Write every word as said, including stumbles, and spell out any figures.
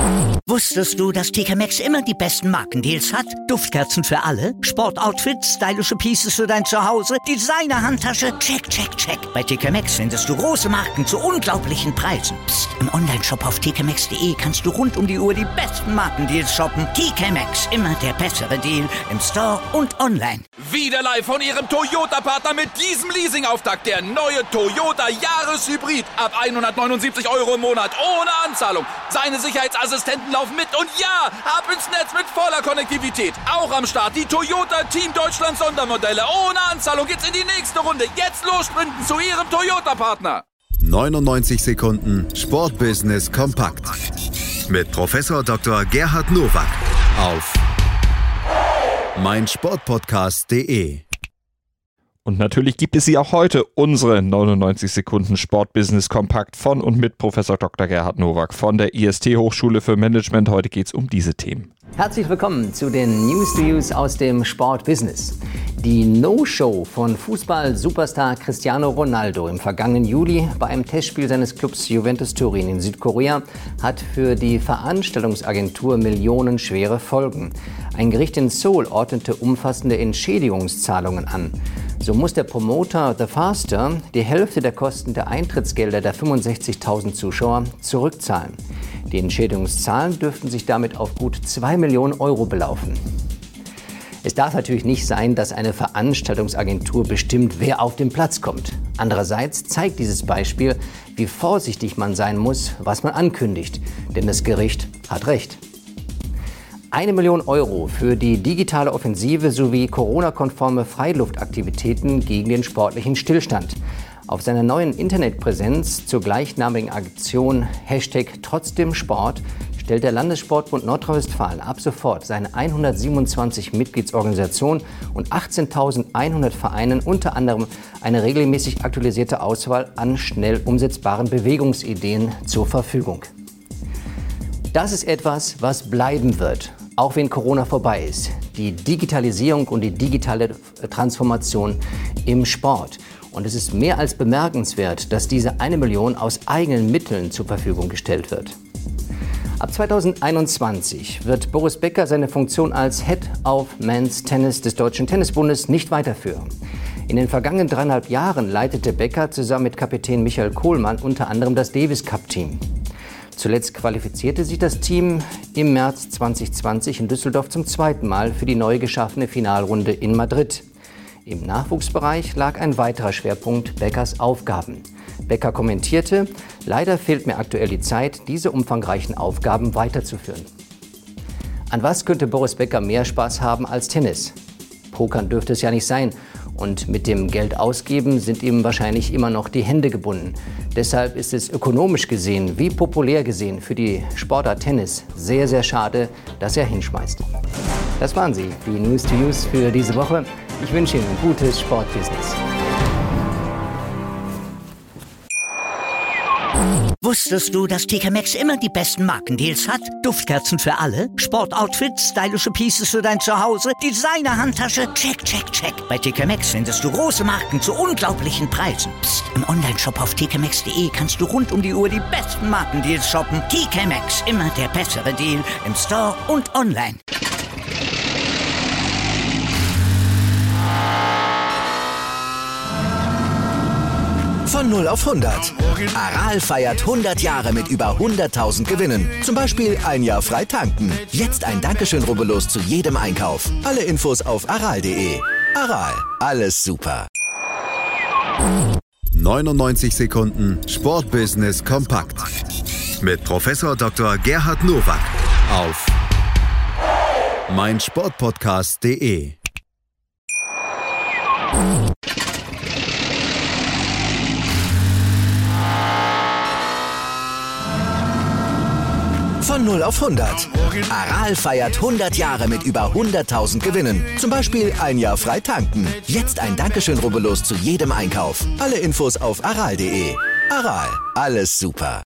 Wusstest du, dass T K Maxx immer die besten Markendeals hat? Duftkerzen für alle, Sportoutfits, stylische Pieces für dein Zuhause, Designer-Handtasche, check, check, check. Bei T K Maxx findest du große Marken zu unglaublichen Preisen. Psst. Im Onlineshop auf t k maxx punkt d e kannst du rund um die Uhr die besten Markendeals shoppen. T K Maxx, immer der bessere Deal im Store und online. Wieder live von Ihrem Toyota-Partner mit diesem Leasing-Auftakt. Der neue Toyota Jahreshybrid. Ab hundertneunundsiebzig Euro im Monat. Ohne Anzahlung. Seine Sicherheitsassistenten laufen mit. Und ja, ab ins Netz mit voller Konnektivität. Auch am Start die Toyota Team Deutschland Sondermodelle. Ohne Anzahlung geht's in die nächste Runde. Jetzt los sprinten zu Ihrem Toyota-Partner. neunundneunzig Sekunden Sportbusiness kompakt. Mit Professor Doktor Gerhard Nowak auf meinsportpodcast punkt de. Und natürlich gibt es sie auch heute, unsere neunundneunzig Sekunden Sportbusiness kompakt von und mit Professor Doktor Gerhard Nowak von der I S T-Hochschule für Management. Heute geht es um diese Themen. Herzlich willkommen zu den News to Use aus dem Sportbusiness. Die No-Show von Fußball-Superstar Cristiano Ronaldo im vergangenen Juli bei einem Testspiel seines Clubs Juventus Turin in Südkorea hat für die Veranstaltungsagentur millionenschwere Folgen. Ein Gericht in Seoul ordnete umfassende Entschädigungszahlungen an. So muss der Promoter The Faster die Hälfte der Kosten der Eintrittsgelder der fünfundsechzigtausend Zuschauer zurückzahlen. Die Entschädigungszahlen dürften sich damit auf gut zwei Millionen Euro belaufen. Es darf natürlich nicht sein, dass eine Veranstaltungsagentur bestimmt, wer auf den Platz kommt. Andererseits zeigt dieses Beispiel, wie vorsichtig man sein muss, was man ankündigt. Denn das Gericht hat recht. Eine Million Euro für die digitale Offensive sowie Corona-konforme Freiluftaktivitäten gegen den sportlichen Stillstand. Auf seiner neuen Internetpräsenz zur gleichnamigen Aktion Hashtag Trotzdem Sport stellt der Landessportbund Nordrhein-Westfalen ab sofort seine hundertsiebenundzwanzig Mitgliedsorganisationen und achtzehntausendeinhundert Vereinen unter anderem eine regelmäßig aktualisierte Auswahl an schnell umsetzbaren Bewegungsideen zur Verfügung. Das ist etwas, was bleiben wird, auch wenn Corona vorbei ist. Die Digitalisierung und die digitale Transformation im Sport. Und es ist mehr als bemerkenswert, dass diese eine Million aus eigenen Mitteln zur Verfügung gestellt wird. Ab zweitausendeinundzwanzig wird Boris Becker seine Funktion als Head of Men's Tennis des Deutschen Tennisbundes nicht weiterführen. In den vergangenen dreieinhalb Jahren leitete Becker zusammen mit Kapitän Michael Kohlmann unter anderem das Davis Cup Team. Zuletzt qualifizierte sich das Team im März zweitausendzwanzig in Düsseldorf zum zweiten Mal für die neu geschaffene Finalrunde in Madrid. Im Nachwuchsbereich lag ein weiterer Schwerpunkt Beckers Aufgaben. Becker kommentierte: Leider fehlt mir aktuell die Zeit, diese umfangreichen Aufgaben weiterzuführen. An was könnte Boris Becker mehr Spaß haben als Tennis? Pokern dürfte es ja nicht sein. Und mit dem Geld ausgeben sind ihm wahrscheinlich immer noch die Hände gebunden. Deshalb ist es ökonomisch gesehen wie populär gesehen für die Sportart Tennis sehr, sehr schade, dass er hinschmeißt. Das waren sie, die News to Use für diese Woche. Ich wünsche Ihnen ein gutes Sportbusiness. Wusstest du, dass T K Maxx immer die besten Markendeals hat? Duftkerzen für alle, Sportoutfits, stylische Pieces für dein Zuhause, Designer-Handtasche, check, check, check. Bei T K Maxx findest du große Marken zu unglaublichen Preisen. Psst. Im Onlineshop auf t k maxx punkt d e kannst du rund um die Uhr die besten Markendeals shoppen. T K Maxx, immer der bessere Deal im Store und online. Von null auf hundert. Aral feiert hundert Jahre mit über hunderttausend Gewinnen. Zum Beispiel ein Jahr frei tanken. Jetzt ein Dankeschön, rubbellos zu jedem Einkauf. Alle Infos auf aral punkt de. Aral, alles super. neunundneunzig Sekunden Sportbusiness kompakt. Mit Professor Doktor Gerhard Nowak auf meinsportpodcast punkt de. Von null auf hundert. Aral feiert hundert Jahre mit über hunderttausend Gewinnen. Zum Beispiel ein Jahr frei tanken. Jetzt ein Dankeschön, rubbellos zu jedem Einkauf. Alle Infos auf aral punkt de. Aral, alles super.